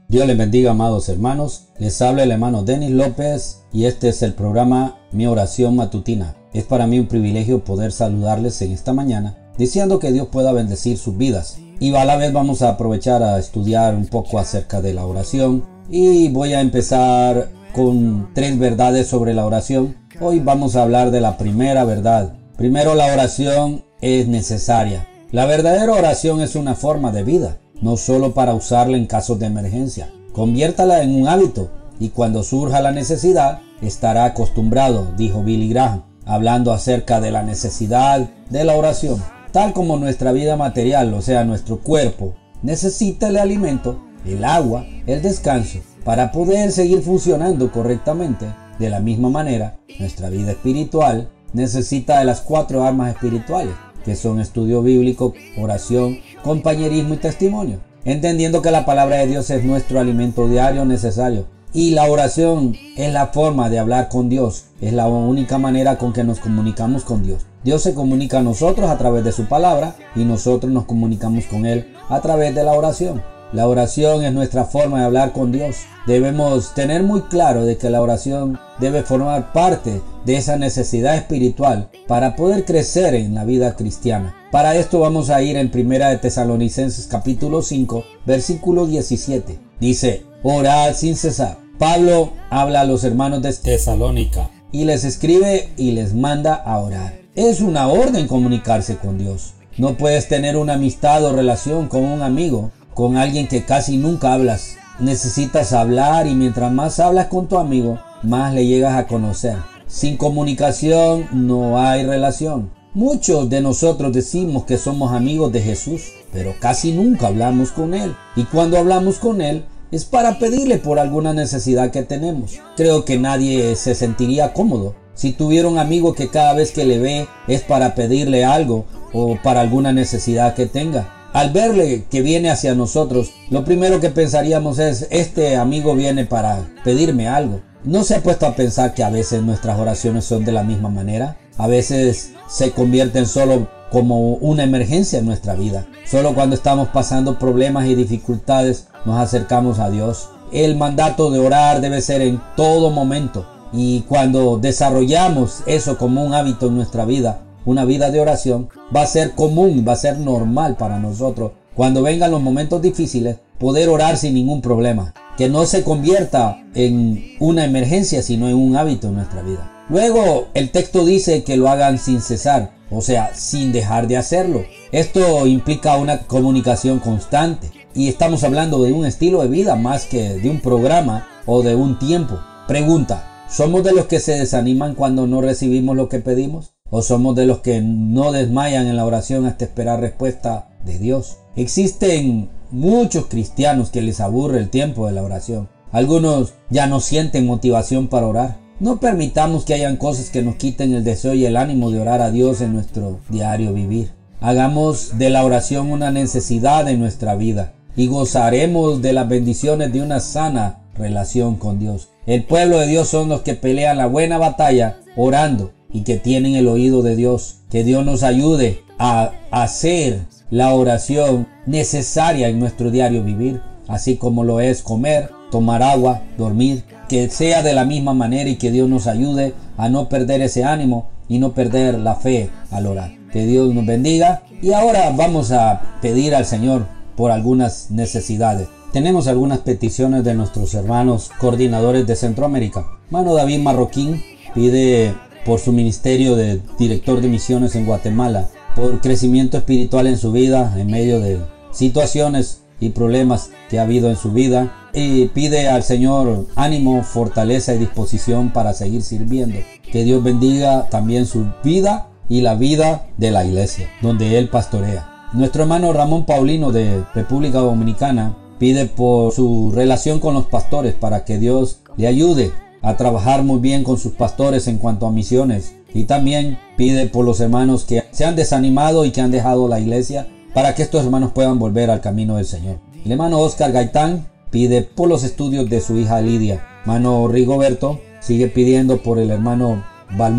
Dios les bendiga, amados hermanos. Les habla el hermano Denis López y este es el programa Mi Oración Matutina. Es para mí un privilegio poder saludarles en esta mañana, deseando que Dios pueda bendecir sus vidas. Y a la vez vamos a aprovechar a estudiar un poco acerca de la oración. Y voy a empezar con 3 verdades sobre la oración. Hoy vamos a hablar de la primera verdad. Primero, la oración es necesaria. La verdadera oración es una forma de vida, no solo para usarla en casos de emergencia. Conviértala en un hábito y cuando surja la necesidad, estará acostumbrado, dijo Billy Graham, hablando acerca de la necesidad de la oración. Tal como nuestra vida material, o sea, nuestro cuerpo, necesita el alimento, el agua, el descanso, para poder seguir funcionando correctamente. De la misma manera, nuestra vida espiritual necesita de las 4 armas espirituales, que son estudio bíblico, oración, compañerismo y testimonio, entendiendo que la palabra de Dios es nuestro alimento diario necesario. Y la oración es la forma de hablar con Dios, es la única manera con que nos comunicamos con Dios. Dios se comunica a nosotros a través de su palabra y nosotros nos comunicamos con Él a través de la oración. La oración es nuestra forma de hablar con Dios. Debemos tener muy claro de que la oración debe formar parte de esa necesidad espiritual para poder crecer en la vida cristiana. Para esto vamos a ir en 1 Tesalonicenses capítulo 5, versículo 17. Dice, orad sin cesar. Pablo habla a los hermanos de Tesalónica y les escribe y les manda a orar. Es una orden comunicarse con Dios. No puedes tener una amistad o relación con un amigo, con alguien que casi nunca hablas. Necesitas hablar y mientras más hablas con tu amigo, más le llegas a conocer. Sin comunicación no hay relación. Muchos de nosotros decimos que somos amigos de Jesús, pero casi nunca hablamos con Él. Y cuando hablamos con Él, es para pedirle por alguna necesidad que tenemos. Creo que nadie se sentiría cómodo si tuviera un amigo que cada vez que le ve es para pedirle algo o para alguna necesidad que tenga. Al verle que viene hacia nosotros, lo primero que pensaríamos es, este amigo viene para pedirme algo. ¿No se ha puesto a pensar que a veces nuestras oraciones son de la misma manera? A veces se convierten solo como una emergencia en nuestra vida. Solo cuando estamos pasando problemas y dificultades nos acercamos a Dios. El mandato de orar debe ser en todo momento. Y cuando desarrollamos eso como un hábito en nuestra vida, una vida de oración, va a ser común, va a ser normal para nosotros. Cuando vengan los momentos difíciles, poder orar sin ningún problema. Que no se convierta en una emergencia, sino en un hábito en nuestra vida. Luego, el texto dice que lo hagan sin cesar, o sea, sin dejar de hacerlo. Esto implica una comunicación constante. Y estamos hablando de un estilo de vida más que de un programa o de un tiempo. Pregunta, ¿somos de los que se desaniman cuando no recibimos lo que pedimos? ¿O somos de los que no desmayan en la oración hasta esperar respuesta de Dios? Existen muchos cristianos que les aburre el tiempo de la oración. Algunos ya no sienten motivación para orar. No permitamos que hayan cosas que nos quiten el deseo y el ánimo de orar a Dios en nuestro diario vivir. Hagamos de la oración una necesidad en nuestra vida y gozaremos de las bendiciones de una sana relación con Dios. El pueblo de Dios son los que pelean la buena batalla orando y que tienen el oído de Dios. Que Dios nos ayude a hacer la oración necesaria en nuestro diario vivir, así como lo es comer, tomar agua, dormir. Que sea de la misma manera y que Dios nos ayude a no perder ese ánimo y no perder la fe al orar. Que Dios nos bendiga. Y ahora vamos a pedir al Señor por algunas necesidades. Tenemos algunas peticiones de nuestros hermanos coordinadores de Centroamérica. Hermano David Marroquín pide por su ministerio de director de misiones en Guatemala, por crecimiento espiritual en su vida en medio de situaciones y problemas que ha habido en su vida, y pide al Señor ánimo, fortaleza y disposición para seguir sirviendo. Que Dios bendiga también su vida y la vida de la iglesia donde él pastorea. Nuestro hermano Ramón Paulino de República Dominicana pide por su relación con los pastores para que Dios le ayude a trabajar muy bien con sus pastores en cuanto a misiones, y también pide por los hermanos que se han desanimado y que han dejado la iglesia para que estos hermanos puedan volver al camino del Señor. El hermano Oscar Gaitán pide por los estudios de su hija Lidia. Hermano Rigoberto sigue pidiendo por el hermano Balmori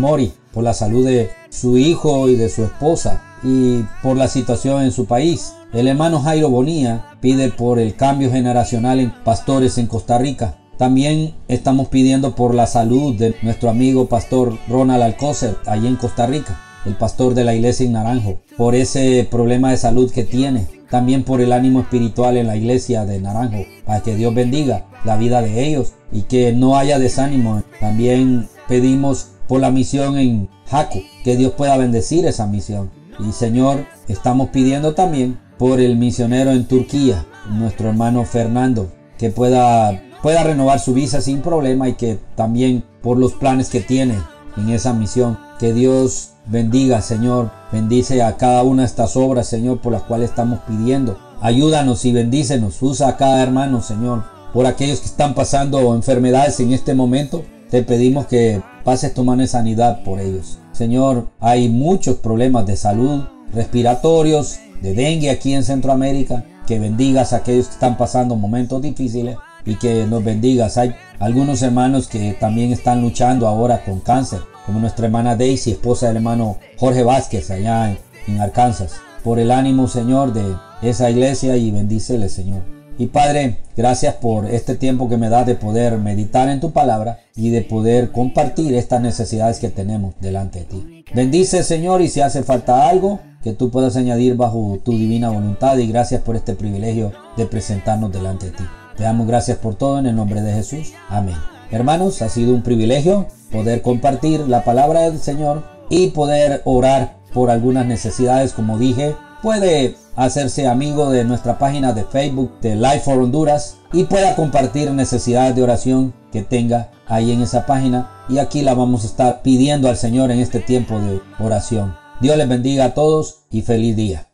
por la salud de su hijo y de su esposa y por la situación en su país. El hermano Jairo Bonilla pide por el cambio generacional en pastores en Costa Rica. También estamos pidiendo por la salud de nuestro amigo pastor Ronald Alcócer, allí en Costa Rica, el pastor de la iglesia en Naranjo, por ese problema de salud que tiene. También por el ánimo espiritual en la iglesia de Naranjo, para que Dios bendiga la vida de ellos y que no haya desánimo. También pedimos por la misión en Jaco, que Dios pueda bendecir esa misión. Y Señor, estamos pidiendo también por el misionero en Turquía, nuestro hermano Fernando, que pueda renovar su visa sin problema y que también por los planes que tiene en esa misión. Que Dios bendiga, Señor. Bendice a cada una de estas obras, Señor, por las cuales estamos pidiendo. Ayúdanos y bendícenos. Usa a cada hermano, Señor. Por aquellos que están pasando enfermedades en este momento, te pedimos que pases tu mano de sanidad por ellos. Señor, hay muchos problemas de salud, respiratorios, de dengue aquí en Centroamérica. Que bendigas a aquellos que están pasando momentos difíciles y que nos bendigas. Hay algunos hermanos que también están luchando ahora con cáncer, como nuestra hermana Daisy, esposa del hermano Jorge Vázquez allá en Arkansas. Por el ánimo, Señor, de esa iglesia y bendícele, Señor. Y Padre, gracias por este tiempo que me das de poder meditar en tu palabra y de poder compartir estas necesidades que tenemos delante de ti. Bendice, Señor, y si hace falta algo, que tú puedas añadir bajo tu divina voluntad, y gracias por este privilegio de presentarnos delante de ti. Te damos gracias por todo en el nombre de Jesús. Amén. Hermanos, ha sido un privilegio poder compartir la palabra del Señor y poder orar por algunas necesidades. Como dije, puede hacerse amigo de nuestra página de Facebook de Life for Honduras y pueda compartir necesidades de oración que tenga ahí en esa página, y aquí la vamos a estar pidiendo al Señor en este tiempo de oración. Dios les bendiga a todos y feliz día.